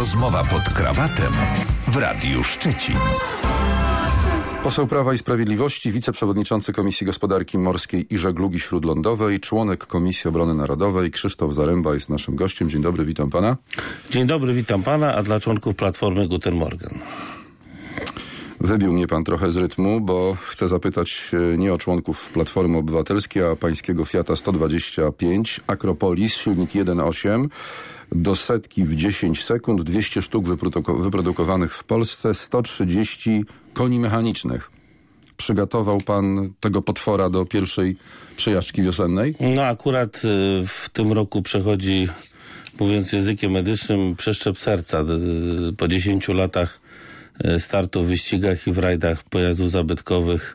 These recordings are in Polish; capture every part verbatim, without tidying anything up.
Rozmowa pod krawatem w Radiu Szczecin. Poseł Prawa i Sprawiedliwości, wiceprzewodniczący Komisji Gospodarki Morskiej i Żeglugi Śródlądowej, członek Komisji Obrony Narodowej Krzysztof Zaręba jest naszym gościem. Dzień dobry, witam pana. Dzień dobry, witam pana, a dla członków Platformy Guten Morgen. Wybił mnie pan trochę z rytmu, bo chcę zapytać nie o członków Platformy Obywatelskiej, a pańskiego Fiata sto dwadzieścia pięć, Akropolis, silnik jeden przecinek osiem, do setki w dziesięć sekund, dwieście sztuk wyproduko- wyprodukowanych w Polsce, sto trzydzieści koni mechanicznych. Przygotował pan tego potwora do pierwszej przejażdżki wiosennej? No akurat y, w tym roku przechodzi, mówiąc językiem medycznym, przeszczep serca. Y, po dziesięciu latach y, startu w wyścigach i w rajdach pojazdów zabytkowych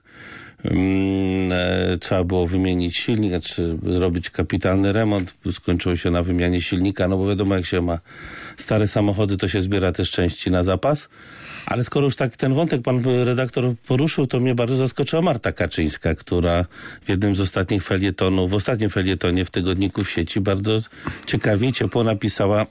trzeba było wymienić silnik, znaczy zrobić kapitalny remont. Skończyło się na wymianie silnika, no bo wiadomo, jak się ma stare samochody, to się zbiera też części na zapas. Ale skoro już tak ten wątek pan redaktor poruszył, to mnie bardzo zaskoczyła Marta Kaczyńska, która w jednym z ostatnich felietonów, w ostatnim felietonie w tygodniku w sieci bardzo ciekawie i ciepło napisała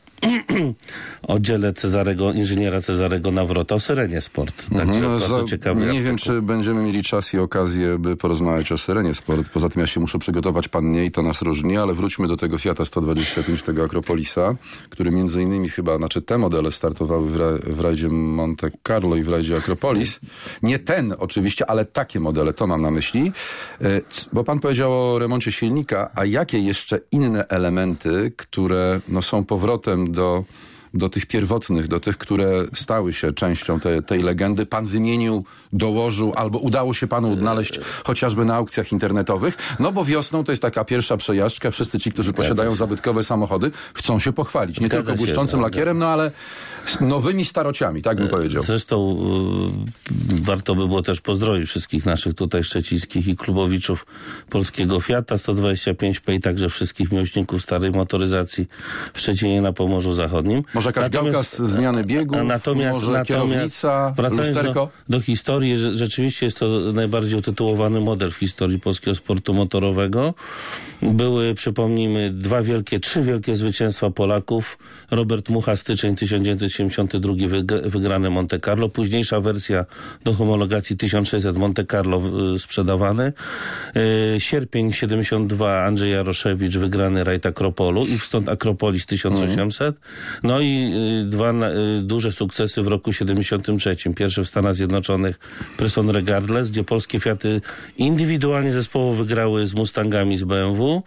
o dziele Cezarego, inżyniera Cezarego Nawrota o Syrenie Sport. Także Mhm, no, bardzo za, ciekawy nie artykuł. wiem, czy będziemy mieli czas i okazję, by porozmawiać o Syrenie Sport. Poza tym ja się muszę przygotować, pan nie, i to nas różni, ale wróćmy do tego Fiata sto dwadzieścia pięć, tego Akropolisa, który między innymi chyba, znaczy te modele startowały w, ra, w rajdzie Monte Carlo i w rajdzie Akropolis. Nie ten oczywiście, ale takie modele, to mam na myśli. Bo pan powiedział o remoncie silnika, a jakie jeszcze inne elementy, które no, są powrotem do, do tych pierwotnych, do tych, które stały się częścią te, tej legendy, pan wymienił, dołożył, albo udało się panu odnaleźć chociażby na aukcjach internetowych? No bo wiosną to jest taka pierwsza przejażdżka. Wszyscy ci, którzy posiadają zabytkowe samochody, chcą się pochwalić. Nie Zgadza tylko się, błyszczącym tak, lakierem, no ale z nowymi starociami, tak bym powiedział. Zresztą y, warto by było też pozdrowić wszystkich naszych tutaj szczecińskich i klubowiczów polskiego Fiata sto dwadzieścia pięć P i także wszystkich miłośników starej motoryzacji w Szczecinie na Pomorzu Zachodnim. Może jakaś Natomiast, gałka z zmiany biegów, natomiast, może natomiast, kierownica, lusterko? Do, do historii, że, rzeczywiście jest to najbardziej utytułowany model w historii polskiego sportu motorowego. Były, przypomnijmy, dwa wielkie, trzy wielkie zwycięstwa Polaków. Robert Mucha, styczeń tysiąc dziewięćset siedemdziesiąty drugi, wyg- wygrane Monte Carlo. Późniejsza wersja do homologacji tysiąc sześćset Monte Carlo y, sprzedawany. Y, sierpień siedemdziesiąty drugi, Andrzej Jaroszewicz, wygrany rajd Akropolu i stąd Akropolis tysiąc osiemset. No i y, dwa y, duże sukcesy w roku siedemdziesiątym trzecim. Pierwszy w Stanach Zjednoczonych Preston Regardless, gdzie polskie Fiaty indywidualnie zespołowo wygrały z Mustangami z B M W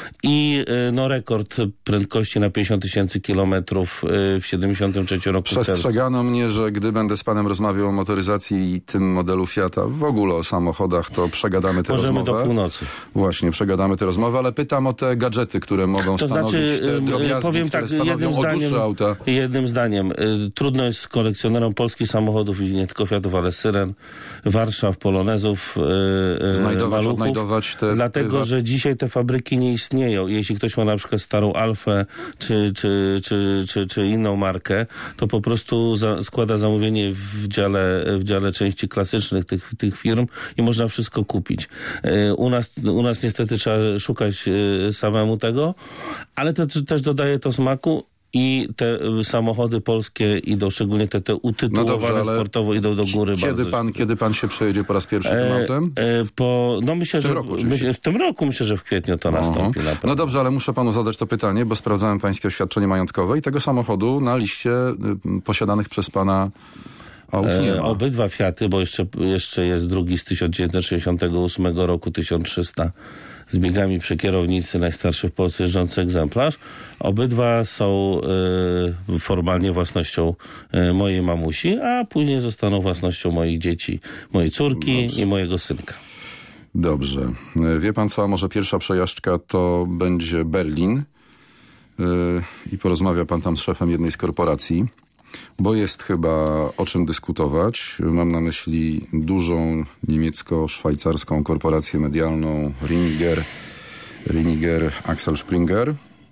i y, no rekord prędkości na pięćdziesiąt tysięcy kilometrów y, w siedemdziesiątym trzecim roku. Przestrzegano mnie, że gdy będę z panem rozmawiał o motoryzacji i tym modelu Fiata, w ogóle o samochodach, to przegadamy tę Możemy rozmowę. do północy. Właśnie, przegadamy tę rozmowę, ale pytam o te gadżety, które mogą To stanowić znaczy, te drobiazgi, powiem które tak, stanowią jednym o zdaniem, dusze auta. jednym zdaniem. Y, trudno jest kolekcjonerom polskich samochodów i nie tylko Fiatów, ale Syren, Warszaw, Polonezów, y, Znajdować, Maluchów, odnajdować te... dlatego, prywa- że dzisiaj te fabryki nie istnieją. Jeśli ktoś ma na przykład starą Alfę czy, czy, czy, czy, czy inną markę, to po prostu za, składa zamówienie w dziale, w dziale części klasycznych tych, tych firm i można wszystko kupić. Y, u nas, u nas niestety trzeba szukać y, samemu tego, ale to też dodaje to smaku. I te samochody polskie idą, szczególnie te, te utytułowane No dobrze, ale sportowo, idą do góry. Kiedy bardzo. pan, kiedy pan się przejedzie po raz pierwszy tym E, autem? e, po, no myślę, W tym że roku oczywiście. myślę, w tym roku myślę, że w kwietniu to nastąpi. Aha. Na pewno. No dobrze, ale muszę panu zadać to pytanie, bo sprawdzałem pańskie oświadczenie majątkowe i tego samochodu na liście y, posiadanych przez pana aut nie E, ma. obydwa Fiaty, bo jeszcze, jeszcze jest drugi z tysiąc dziewięćset sześćdziesiątego ósmego roku, tysiąc trzysta z biegami przy kierownicy, najstarszy w Polsce jeżdżący egzemplarz. Obydwa są e, formalnie własnością e, mojej mamusi, a później zostaną własnością moich dzieci, mojej córki Dobrze. i mojego synka. Dobrze. E, Wie pan co, a może pierwsza przejażdżka to będzie Berlin yy, i porozmawia pan tam z szefem jednej z korporacji, bo jest chyba o czym dyskutować. Mam na myśli dużą niemiecko-szwajcarską korporację medialną Ringier, Ringier Axel Springer.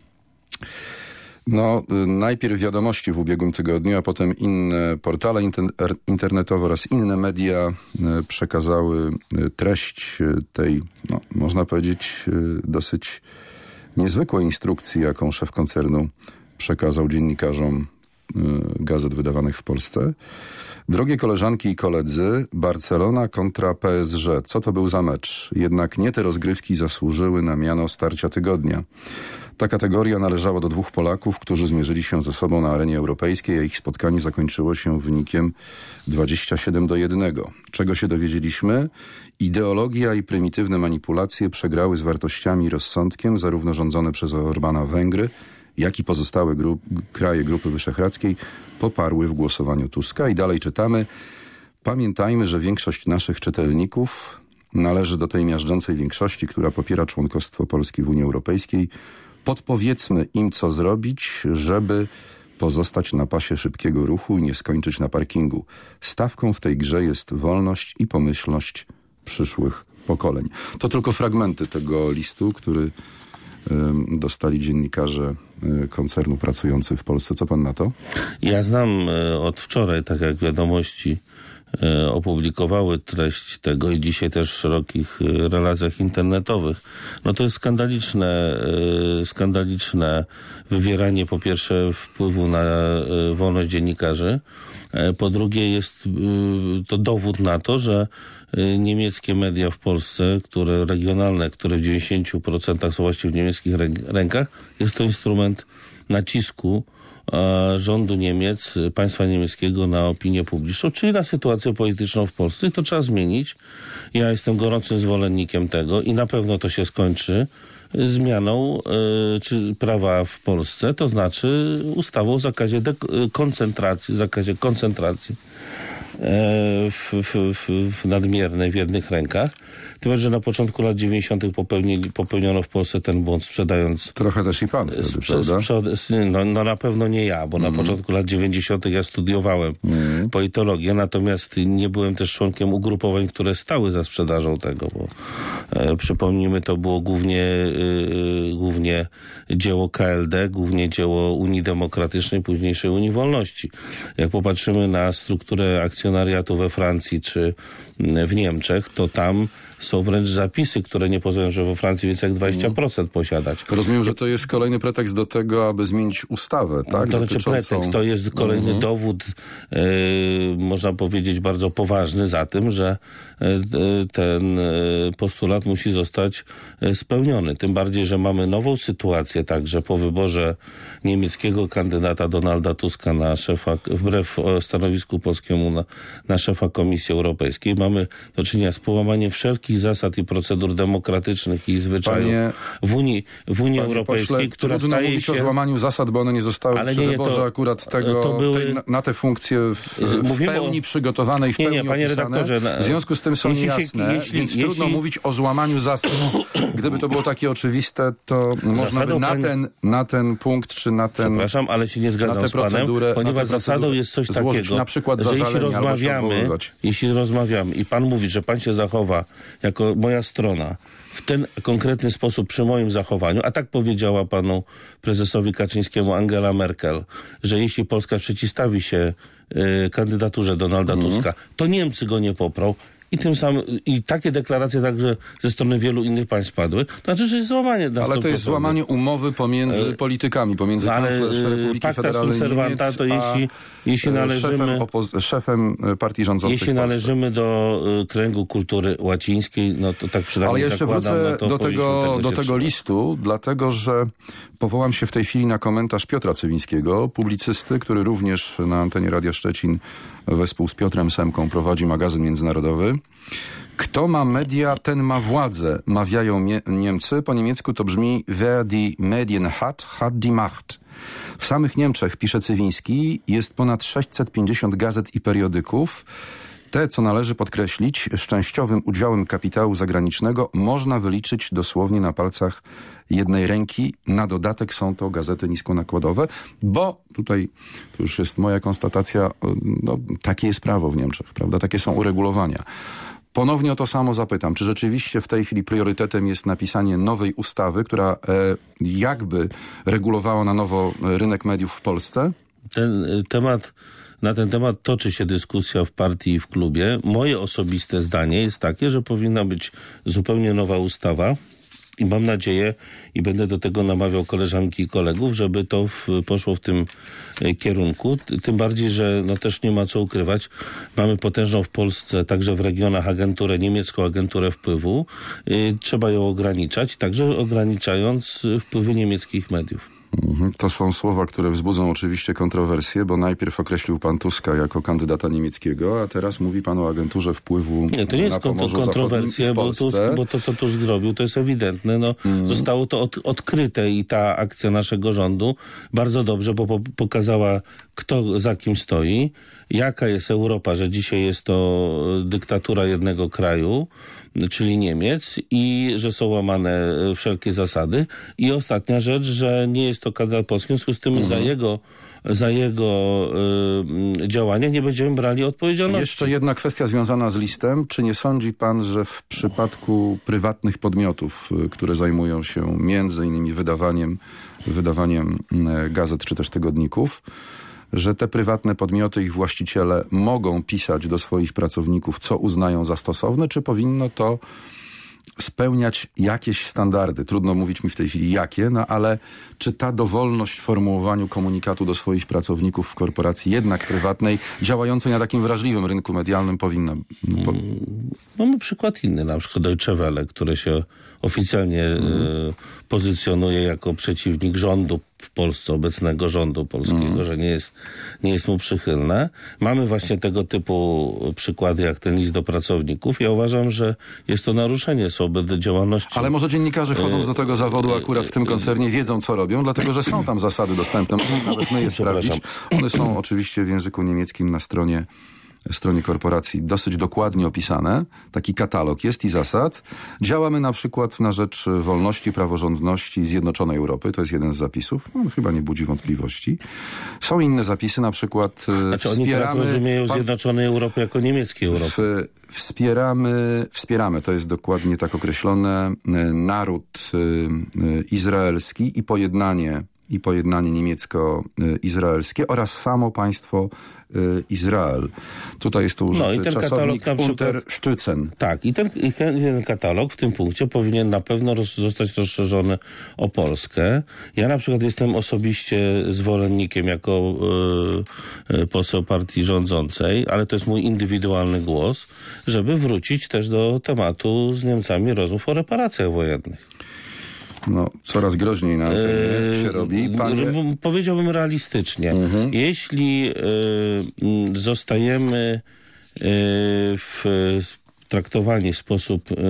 No, y, najpierw Wiadomości w ubiegłym tygodniu, a potem inne portale inter- internetowe oraz inne media y, przekazały y, treść y, tej, no, można powiedzieć, y, dosyć niezwykłej instrukcji, jaką szef koncernu przekazał dziennikarzom gazet wydawanych w Polsce. Drogie koleżanki i koledzy, Barcelona kontra P S G. Co to był za mecz? Jednak nie te rozgrywki zasłużyły na miano starcia tygodnia. Ta kategoria należała do dwóch Polaków, którzy zmierzyli się ze sobą na arenie europejskiej, a ich spotkanie zakończyło się wynikiem dwadzieścia siedem do jednego. Czego się dowiedzieliśmy? Ideologia i prymitywne manipulacje przegrały z wartościami i rozsądkiem, zarówno rządzone przez Orbana Węgry, jak i pozostałe grup, kraje Grupy Wyszehradzkiej poparły w głosowaniu Tuska. I dalej czytamy: pamiętajmy, że większość naszych czytelników należy do tej miażdżącej większości, która popiera członkostwo Polski w Unii Europejskiej. Podpowiedzmy im, co zrobić, żeby pozostać na pasie szybkiego ruchu i nie skończyć na parkingu. Stawką w tej grze jest wolność i pomyślność przyszłych pokoleń. To tylko fragmenty tego listu, który y, dostali dziennikarze y, koncernu pracujący w Polsce. Co pan na to? Ja znam y, od wczoraj, tak jak Wiadomości y, opublikowały treść tego i dzisiaj też w szerokich y, relacjach internetowych. No to jest skandaliczne, y, skandaliczne wywieranie po pierwsze wpływu na y, wolność dziennikarzy. Y, po drugie jest y, to dowód na to, że niemieckie media w Polsce, które regionalne, które w dziewięćdziesięciu procentach są właściwie w niemieckich rękach, jest to instrument nacisku e, rządu Niemiec, państwa niemieckiego na opinię publiczną, czyli na sytuację polityczną w Polsce. I to trzeba zmienić. Ja jestem gorącym zwolennikiem tego i na pewno to się skończy zmianą y, czy prawa w Polsce, to znaczy ustawą o zakazie de- koncentracji, zakazie koncentracji W, w, w, w nadmiernej, w jednych rękach. Tym, że na początku lat dziewięćdziesiątych popełnili, popełniono w Polsce ten błąd, sprzedając... Trochę też i pan wtedy, sprze, prawda? Sprze, no, no na pewno nie ja, bo mm. na początku lat dziewięćdziesiątych ja studiowałem mm. politologię, natomiast nie byłem też członkiem ugrupowań, które stały za sprzedażą tego, bo e, przypomnijmy, to było głównie, e, głównie dzieło K L D, głównie dzieło Unii Demokratycznej, późniejszej Unii Wolności. Jak popatrzymy na strukturę akcjonariatu we Francji czy w Niemczech, to tam są wręcz zapisy, które nie pozwolą, że we Francji więcej jak dwadzieścia procent posiadać. Rozumiem, że to jest kolejny pretekst do tego, aby zmienić ustawę, tak? To znaczy Dotyczącą... pretekst, to jest kolejny mhm. dowód, yy, można powiedzieć, bardzo poważny za tym, że yy, ten yy, postulat musi zostać yy, spełniony. Tym bardziej, że mamy nową sytuację także po wyborze niemieckiego kandydata Donalda Tuska na szefa, wbrew stanowisku polskiemu na, na szefa Komisji Europejskiej. Mamy do czynienia z połamaniem wszelkich zasad i procedur demokratycznych i zwyczajów Panie, w Unii, w Unii Europejskiej, pośle, która trudno staje mówić się... o złamaniu zasad, bo one nie zostały Ale przy nie, wyborze to, akurat tego, to były... tej, na te funkcje w, w pełni o... przygotowane i w nie, pełni nie, panie opisane. redaktorze, w związku z tym są jeśli niejasne, się, jeśli, więc jeśli... trudno mówić o złamaniu zasad. Gdyby to było takie oczywiste, to można by na, pani... ten, na ten punkt, czy na ten... Przepraszam, ale się nie zgadzam z panem, ponieważ zasadą jest coś takiego, na przykład że jeśli rozmawiamy, jeśli rozmawiamy i pan mówi, że pan się zachowa jako moja strona w ten konkretny sposób przy moim zachowaniu, a tak powiedziała panu prezesowi Kaczyńskiemu Angela Merkel, że jeśli Polska przeciwstawi się y, kandydaturze Donalda mm. Tuska, to Niemcy go nie poprą. I tym samym, i takie deklaracje także ze strony wielu innych państw padły. To znaczy, że jest złamanie... Ale to jest złamanie umowy pomiędzy e, politykami, pomiędzy no, kanclerz Republiki Federalnej Niemiec to jeśli, jeśli należymy, szefem, opoz- szefem partii rządzącej jeśli należymy do y, kręgu kultury łacińskiej, no to tak przynajmniej Ale jeszcze wrócę to do tego, tego, do tego listu, dlatego, że powołam się w tej chwili na komentarz Piotra Cywińskiego, publicysty, który również na antenie Radia Szczecin wespół z Piotrem Semką prowadzi magazyn międzynarodowy. Kto ma media, ten ma władzę, mawiają mie- Niemcy. Po niemiecku to brzmi wer die Medien hat, hat die Macht. W samych Niemczech, pisze Cywiński, jest ponad sześćset pięćdziesiąt gazet i periodyków. Te, co należy podkreślić, z częściowym udziałem kapitału zagranicznego można wyliczyć dosłownie na palcach jednej ręki. Na dodatek są to gazety niskonakładowe, bo tutaj to już jest moja konstatacja, no, takie jest prawo w Niemczech, prawda? Takie są uregulowania. Ponownie o to samo zapytam, czy rzeczywiście w tej chwili priorytetem jest napisanie nowej ustawy, która e, jakby regulowała na nowo rynek mediów w Polsce? Ten temat... Na ten temat toczy się dyskusja w partii i w klubie. Moje osobiste zdanie jest takie, że powinna być zupełnie nowa ustawa, I mam nadzieję i będę do tego namawiał koleżanki i kolegów, żeby to w, poszło w tym e, kierunku. Tym bardziej, że no też nie ma co ukrywać. Mamy potężną w Polsce, także w regionach agenturę, niemiecką agenturę wpływu. E, trzeba ją ograniczać, także ograniczając wpływy niemieckich mediów. To są słowa, które wzbudzą oczywiście kontrowersje, bo najpierw określił pan Tuska jako kandydata niemieckiego, a teraz mówi pan o agenturze wpływu nie, to nie jest na Pomorzu kontrowersja, bo, Tusk, bo to, co Tusk zrobił, to jest ewidentne. No, mm. Zostało to od, odkryte i ta akcja naszego rządu bardzo dobrze, bo po, pokazała, kto za kim stoi, jaka jest Europa, że dzisiaj jest to dyktatura jednego kraju, czyli Niemiec, i że są łamane wszelkie zasady. I ostatnia rzecz, że nie jest to kandydat polski, w związku z tym mhm. za jego, za jego y, działania nie będziemy brali odpowiedzialności. Jeszcze jedna kwestia związana z listem. Czy nie sądzi pan, że w przypadku prywatnych podmiotów, które zajmują się między innymi wydawaniem, wydawaniem gazet czy też tygodników, że te prywatne podmioty, ich właściciele mogą pisać do swoich pracowników, co uznają za stosowne, czy powinno to spełniać jakieś standardy? Trudno mówić mi w tej chwili jakie, no ale czy ta dowolność w formułowaniu komunikatu do swoich pracowników w korporacji jednak prywatnej, działającej na takim wrażliwym rynku medialnym powinna... Po... Hmm. Mamy przykład inny, na przykład Deutsche Welle, które się oficjalnie hmm. y, pozycjonuje jako przeciwnik rządu w Polsce, obecnego rządu polskiego, mm. że nie jest, nie jest mu przychylne. Mamy właśnie tego typu przykłady, jak ten list do pracowników. Ja uważam, że jest to naruszenie swobody działalności. Ale może dziennikarze, wchodząc do tego zawodu akurat w tym koncernie, wiedzą, co robią, dlatego, że są tam zasady dostępne. Nawet my je sprawdzić. One są oczywiście w języku niemieckim na stronie stronie korporacji dosyć dokładnie opisane. Taki katalog jest i zasad. Działamy na przykład na rzecz wolności, praworządności i zjednoczonej Europy. To jest jeden z zapisów. On chyba nie budzi wątpliwości. Są inne zapisy, na przykład znaczy, wspieramy... Oni tak rozumieją pan, zjednoczonej Europy jako niemieckiej Europy. W, wspieramy, wspieramy, to jest dokładnie tak określone, naród izraelski i pojednanie i pojednanie niemiecko-izraelskie oraz samo państwo Izrael. Tutaj jest to użyty no i ten czasownik Unterstützen. Tak, i ten, i ten katalog w tym punkcie powinien na pewno roz, zostać rozszerzony o Polskę. Ja na przykład jestem osobiście zwolennikiem jako y, poseł partii rządzącej, ale to jest mój indywidualny głos, żeby wrócić też do tematu z Niemcami rozmów o reparacjach wojennych. No, coraz groźniej na antenie się robi. Panie... Powiedziałbym realistycznie. Mhm. Jeśli y, zostajemy y, w, traktowani w sposób y,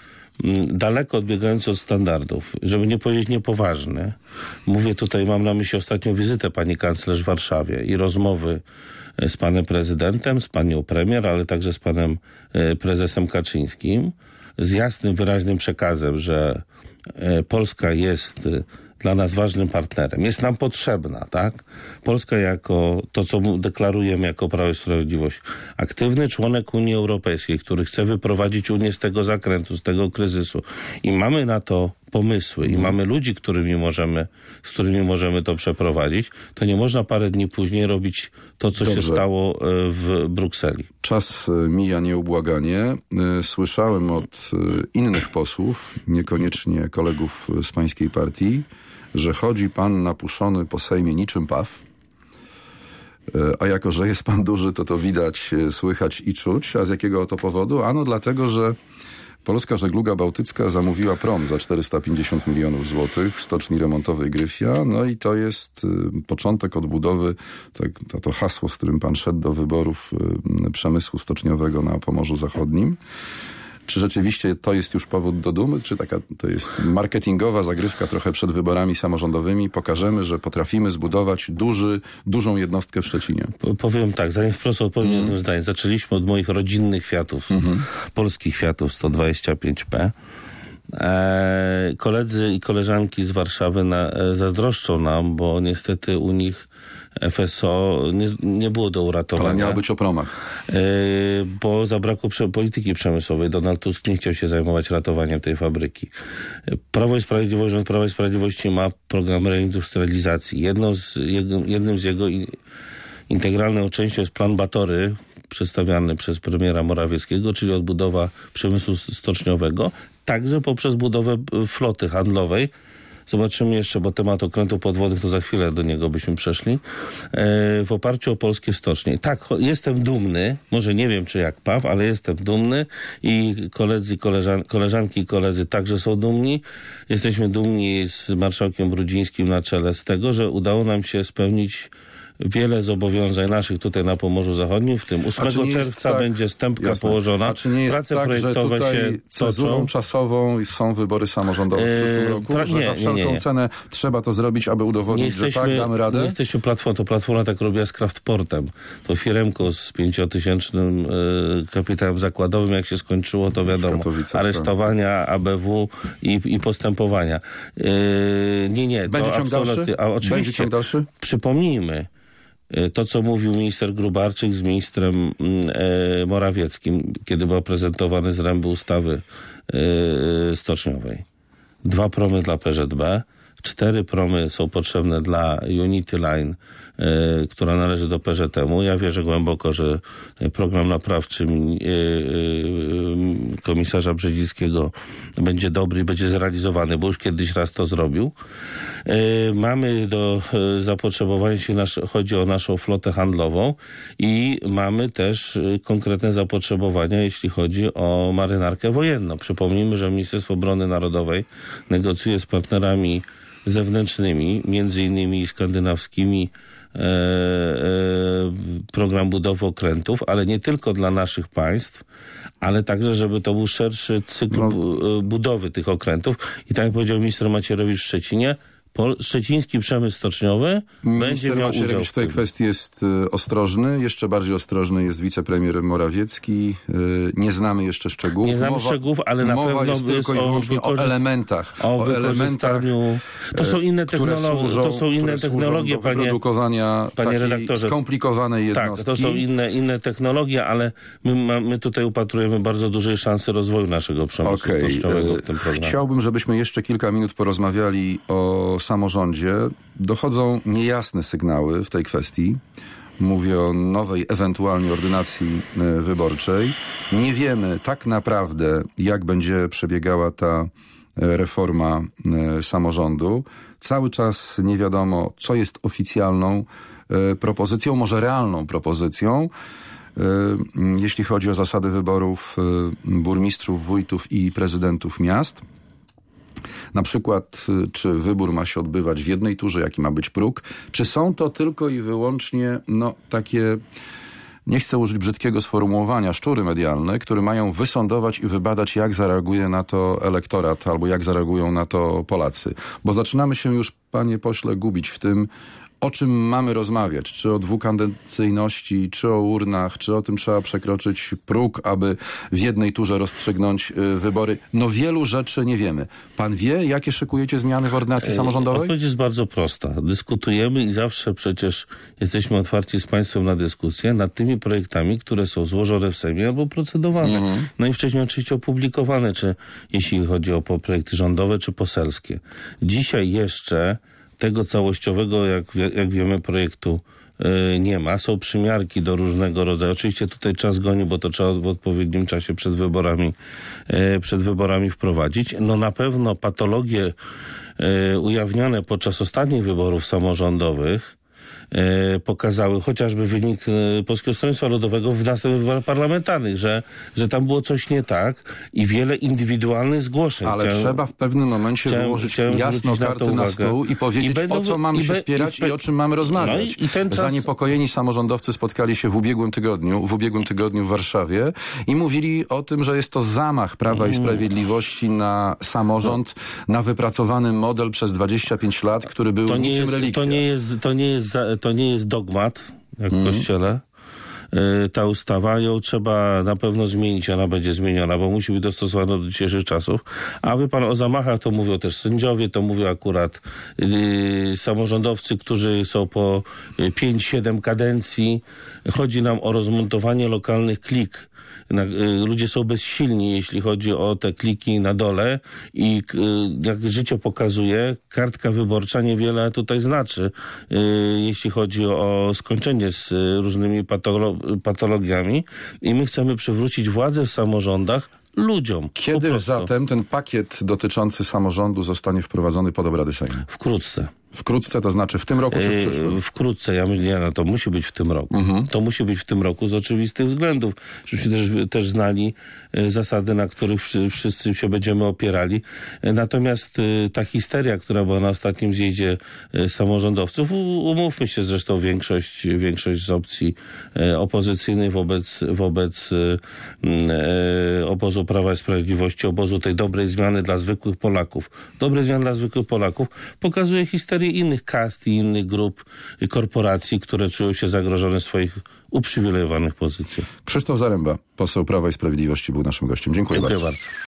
daleko odbiegający od standardów, żeby nie powiedzieć niepoważny, mówię tutaj, mam na myśli ostatnią wizytę pani kanclerz w Warszawie i rozmowy z panem prezydentem, z panią premier, ale także z panem y, prezesem Kaczyńskim, z jasnym, wyraźnym przekazem, że Polska jest dla nas ważnym partnerem. Jest nam potrzebna, tak? Polska jako to, co deklarujemy jako Prawo i Sprawiedliwość, aktywny członek Unii Europejskiej, który chce wyprowadzić Unię z tego zakrętu, z tego kryzysu. I mamy na to pomysły i mamy ludzi, którymi możemy, z którymi możemy to przeprowadzić, to nie można parę dni później robić to, co Dobrze. się stało w Brukseli. Czas mija nieubłaganie. Słyszałem od innych posłów, niekoniecznie kolegów z pańskiej partii, że chodzi pan napuszony po Sejmie niczym paw, a jako, że jest pan duży, to to widać, słychać i czuć. A z jakiego to powodu? Ano dlatego, że Polska Żegluga Bałtycka zamówiła prom za czterysta pięćdziesiąt milionów złotych w stoczni remontowej Gryfia. No i to jest y, początek odbudowy, tak, to, to hasło, z którym pan szedł do wyborów y, przemysłu stoczniowego na Pomorzu Zachodnim. Czy rzeczywiście to jest już powód do dumy? Czy taka to jest marketingowa zagrywka trochę przed wyborami samorządowymi? Pokażemy, że potrafimy zbudować duży, dużą jednostkę w Szczecinie. Powiem tak, zanim wprost odpowiem mm. jednym zdaniem. Zaczęliśmy od moich rodzinnych Fiatów, mm-hmm. polskich Fiatów sto dwadzieścia pięć P. E, koledzy i koleżanki z Warszawy na, e, zazdroszczą nam, bo niestety u nich F S O nie, nie było do uratowania. Ale miało być o promach. Yy, bo zabrakło prze, polityki przemysłowej. Donald Tusk nie chciał się zajmować ratowaniem tej fabryki. Prawo i Sprawiedliwość, rząd Prawa i Sprawiedliwości ma program reindustrializacji. Jedną z jego, jednym z jego in, integralną częścią jest plan Batory, przedstawiany przez premiera Morawieckiego, czyli odbudowa przemysłu stoczniowego. także poprzez budowę floty handlowej. Zobaczymy jeszcze, bo temat okrętów podwodnych, to za chwilę do niego byśmy przeszli, e, w oparciu o polskie stocznie. Tak, jestem dumny, może nie wiem czy jak Paw, ale jestem dumny i koledzy, koleżan, koleżanki i koledzy także są dumni. Jesteśmy dumni z marszałkiem Brudzińskim na czele z tego, że udało nam się spełnić wiele zobowiązań naszych tutaj na Pomorzu Zachodnim, w tym ósmego czerwca tak, będzie stępka jasne. położona. A czy nie jest Prace tak, że tutaj cezurą toczą. czasową są wybory samorządowe w przyszłym roku? Tra- że nie, za wszelką nie, nie. cenę trzeba to zrobić, aby udowodnić, jesteśmy, że tak, damy radę? Nie jesteśmy platformą, to platforma tak robiła z Kraftportem. To firemko z pięciotysięcznym y, kapitałem zakładowym, jak się skończyło, to wiadomo. Aresztowania, A B W i, i postępowania. Y, nie, nie. Będzie ciąg dalszy? A oczywiście, Będzie ciąg dalszy? Przypomnijmy, to, co mówił minister Grubarczyk z ministrem e, Morawieckim, kiedy był prezentowany zręby ustawy e, stoczniowej. Dwa promy dla P Z B, cztery promy są potrzebne dla Unity Line, e, która należy do P Z M u. Ja wierzę głęboko, że program naprawczy e, e, komisarza Brzezińskiego będzie dobry i będzie zrealizowany, bo już kiedyś raz to zrobił. E, mamy do e, zapotrzebowania, jeśli nasz, chodzi o naszą flotę handlową i mamy też e, konkretne zapotrzebowania, jeśli chodzi o marynarkę wojenną. Przypomnijmy, że Ministerstwo Obrony Narodowej negocjuje z partnerami zewnętrznymi, między innymi skandynawskimi, e, e, program budowy okrętów, ale nie tylko dla naszych państw, ale także, żeby to był szerszy cykl no. budowy tych okrętów. I tak jak powiedział minister Macierewicz w Szczecinie, Pol- szczeciński przemysł stoczniowy będzie miał udział Macierewicz w tej kwestii jest y, ostrożny. Jeszcze bardziej ostrożny jest wicepremier Morawiecki. Y, nie znamy jeszcze szczegółów. Nie znamy mowa, szczegółów, ale na pewno jest tylko i wyłącznie o, o elementach. O, o elementach. To są inne technologie. Służą, to są inne technologie, do wyprodukowania panie redaktorze. Skomplikowanej jednostki. Tak, to są inne, inne technologie, ale my, ma, my tutaj upatrujemy bardzo dużej szansy rozwoju naszego przemysłu okay. stoczniowego w tym programie. Chciałbym, żebyśmy jeszcze kilka minut porozmawiali o samorządzie. Dochodzą niejasne sygnały w tej kwestii. Mówię o nowej, ewentualnie ordynacji wyborczej. Nie wiemy tak naprawdę, jak będzie przebiegała ta reforma samorządu. Cały czas nie wiadomo, co jest oficjalną propozycją, może realną propozycją, jeśli chodzi o zasady wyborów burmistrzów, wójtów i prezydentów miast. Na przykład, czy wybór ma się odbywać w jednej turze, jaki ma być próg, czy są to tylko i wyłącznie no, takie, nie chcę użyć brzydkiego sformułowania, szczury medialne, które mają wysądować i wybadać, jak zareaguje na to elektorat, albo jak zareagują na to Polacy. Bo zaczynamy się już, panie pośle, gubić w tym, o czym mamy rozmawiać? Czy o dwukadencyjności, czy o urnach, czy o tym trzeba przekroczyć próg, aby w jednej turze rozstrzygnąć y, wybory? No wielu rzeczy nie wiemy. Pan wie, jakie szykujecie zmiany w ordynacji samorządowej? Odpowiedź jest bardzo prosta. Dyskutujemy i zawsze przecież jesteśmy otwarci z państwem na dyskusję nad tymi projektami, które są złożone w Sejmie albo procedowane. Mhm. No i wcześniej oczywiście opublikowane, czy jeśli chodzi o projekty rządowe, czy poselskie. Dzisiaj jeszcze tego całościowego, jak, jak wiemy, projektu yy, nie ma. Są przymiarki do różnego rodzaju. Oczywiście tutaj czas goni, bo to trzeba w odpowiednim czasie przed wyborami, yy, przed wyborami wprowadzić. No na pewno patologie yy, ujawnione podczas ostatnich wyborów samorządowych E, pokazały chociażby wynik e, Polskiego Stronnictwa Ludowego w następnych wyborach parlamentarnych, że, że tam było coś nie tak i wiele indywidualnych zgłoszeń. Ale chciałem, trzeba w pewnym momencie chciałem, wyłożyć chciałem jasno karty na, na stół i powiedzieć, I będą, o co mamy i be, się spierać i, i o czym mamy rozmawiać. No i, i ten czas... Zaniepokojeni samorządowcy spotkali się w ubiegłym tygodniu, w ubiegłym tygodniu w Warszawie i mówili o tym, że jest to zamach Prawa i Sprawiedliwości na samorząd, no. na wypracowany model przez dwadzieścia pięć lat, który był to nie niczym jest, relikwia. To nie jest, to nie jest to nie jest dogmat, jak mm. w Kościele. Yy, ta ustawa, ją trzeba na pewno zmienić, ona będzie zmieniona, bo musi być dostosowana do dzisiejszych czasów. A wie pan, o zamachach to mówią też sędziowie, to mówią akurat yy, samorządowcy, którzy są po pięć siedem kadencji. Chodzi nam o rozmontowanie lokalnych klik. Na, y, ludzie są bezsilni, jeśli chodzi o te kliki na dole i y, jak życie pokazuje, kartka wyborcza niewiele tutaj znaczy, y, jeśli chodzi o skończenie z y, różnymi patolo- patologiami i my chcemy przywrócić władzę w samorządach ludziom. Kiedy zatem ten pakiet dotyczący samorządu zostanie wprowadzony pod obrady Sejmu? Wkrótce. Wkrótce, to znaczy w tym roku czy w przyszłym? Yy, wkrótce, ja mówię, nie, no to musi być w tym roku. Mhm. To musi być w tym roku z oczywistych względów. Żebyśmy też, też znali y, zasady, na których wszy, wszyscy się będziemy opierali. Y, natomiast y, ta histeria, która była na ostatnim zjeździe y, samorządowców, u, umówmy się, zresztą większość, większość z opcji y, opozycyjnej wobec, wobec y, y, obozu Prawa i Sprawiedliwości, obozu tej dobrej zmiany dla zwykłych Polaków. Dobrej zmiany dla zwykłych Polaków pokazuje historię innych kast i innych grup i korporacji, które czują się zagrożone w swoich uprzywilejowanych pozycjach. Krzysztof Zaręba, poseł Prawa i Sprawiedliwości, był naszym gościem. Dziękuję, Dziękuję bardzo. bardzo.